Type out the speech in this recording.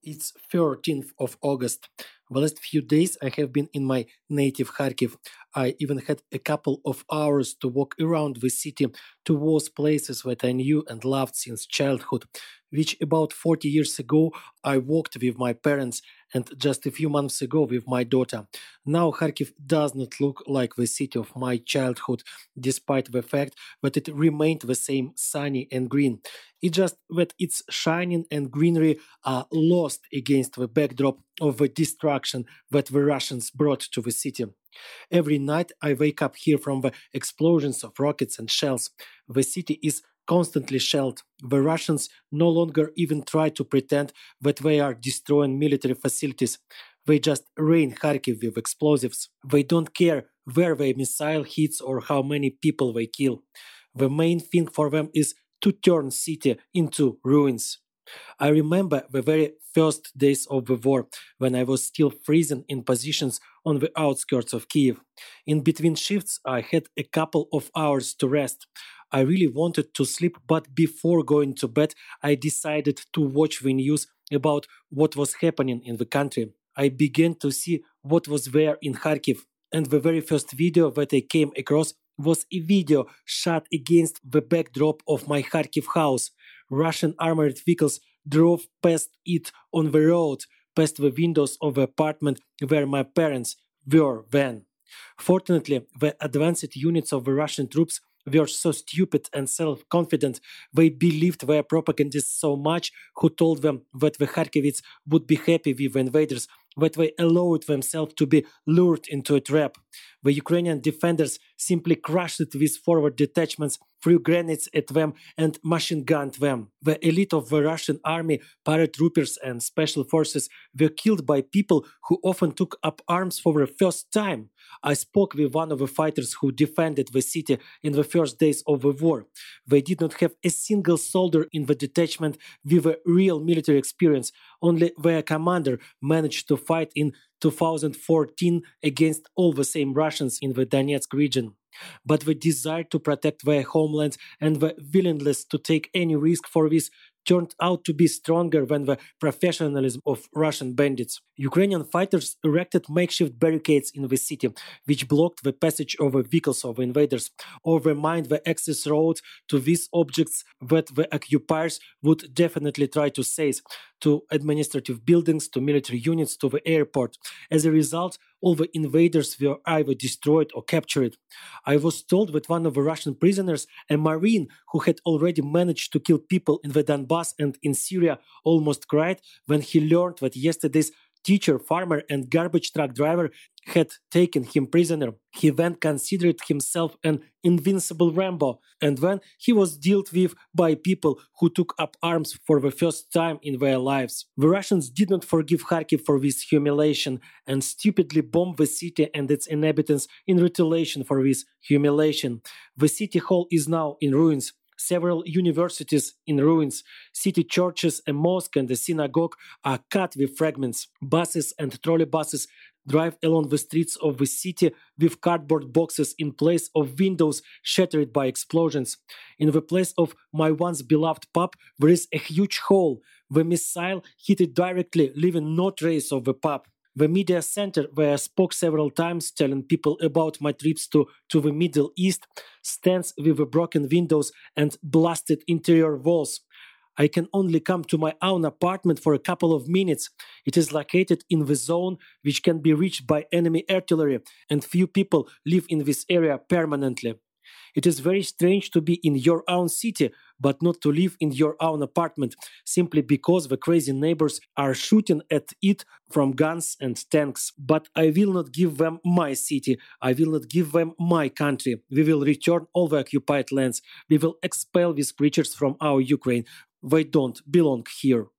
It's 13th of August. The last few days I have been in my native Kharkiv. I even had a couple of hours to walk around the city towards places that I knew and loved since childhood, which about 40 years ago I walked with my parents and just a few months ago with my daughter. Now Kharkiv does not look like the city of my childhood, despite the fact that it remained the same sunny and green. It's just that its shining and greenery are lost against the backdrop of the destruction that the Russians brought to the city. Every night I wake up here from the explosions of rockets and shells. The city is constantly shelled. The Russians no longer even try to pretend that they are destroying military facilities. They just rain Kharkiv with explosives. They don't care where the missile hits or how many people they kill. The main thing for them is to turn city into ruins. I remember the very first days of the war, when I was still freezing in positions on the outskirts of Kiev. In between shifts, I had a couple of hours to rest. I really wanted to sleep, but before going to bed, I decided to watch the news about what was happening in the country. I began to see what was there in Kharkiv, and the very first video that I came across was a video shot against the backdrop of my Kharkiv house. Russian armored vehicles drove past it on the road, past the windows of the apartment where my parents were then. Fortunately, the advanced units of the Russian troops were so stupid and self-confident, they believed their propagandists so much who told them that the Kharkivites would be happy with the invaders, that they allowed themselves to be lured into a trap. The Ukrainian defenders simply crushed it with forward detachments, threw grenades at them and machine-gunned them. The elite of the Russian army, paratroopers and special forces were killed by people who often took up arms for the first time. I spoke with one of the fighters who defended the city in the first days of the war. They did not have a single soldier in the detachment with a real military experience. Only their commander managed to fight in 2014 against all the same Russians in the Donetsk region. But the desire to protect their homeland and the willingness to take any risk for this turned out to be stronger than the professionalism of Russian bandits. Ukrainian fighters erected makeshift barricades in the city, which blocked the passage of the vehicles of the invaders, or mined the access roads to these objects that the occupiers would definitely try to seize, to administrative buildings, to military units, to the airport. As a result, all the invaders were either destroyed or captured. I was told that one of the Russian prisoners, a Marine who had already managed to kill people in the Donbass and in Syria, almost cried when he learned that yesterday's teacher, farmer, and garbage truck driver had taken him prisoner. He then considered himself an invincible Rambo, and then he was dealt with by people who took up arms for the first time in their lives. The Russians did not forgive Kharkiv for this humiliation and stupidly bombed the city and its inhabitants in retaliation for this humiliation. The city hall is now in ruins. Several universities in ruins, city churches, a mosque and a synagogue are cut with fragments. Buses and trolleybuses drive along the streets of the city with cardboard boxes in place of windows shattered by explosions. In the place of my once beloved pub, there is a huge hole. The missile hit it directly, leaving no trace of the pub. The media center, where I spoke several times telling people about my trips to the Middle East, stands with the broken windows and blasted interior walls. I can only come to my own apartment for a couple of minutes. It is located in the zone which can be reached by enemy artillery, and few people live in this area permanently. It is very strange to be in your own city, but not to live in your own apartment, simply because the crazy neighbors are shooting at it from guns and tanks. But I will not give them my city. I will not give them my country. We will return all the occupied lands. We will expel these creatures from our Ukraine. They don't belong here.